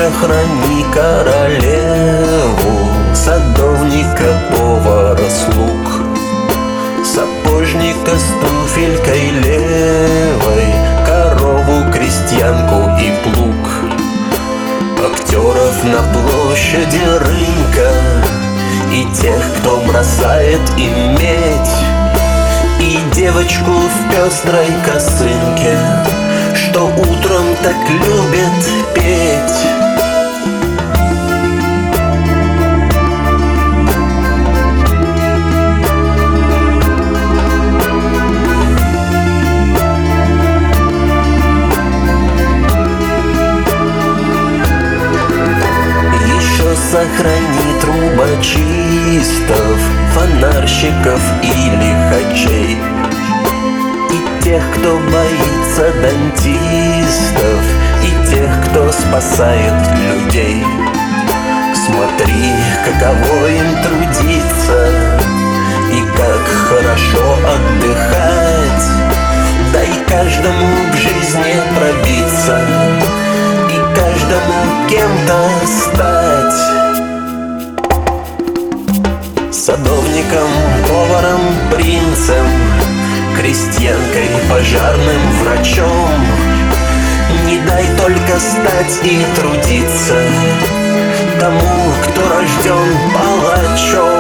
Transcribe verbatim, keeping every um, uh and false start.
сохрани королеву, садовника, повара, слуг, сапожника с туфелькой левой, корову, крестьянку и плуг, актеров на площади рынка и тех, кто бросает им медь, и девочку в пестрой косынке, что утром так любит петь. Еще сохрани трубочистов, фонарщиков и лихачей, и тех, кто боится дантистов, и тех, кто спасает людей. Смотри, каково им трудиться и как хорошо отдыхать. Дай каждому в жизни пробиться и каждому кем-то стать. Садовником, поваром, принцем, крестьянкой, пожарным, врачом. Не дай только стать и трудиться тому, кто рожден палачом.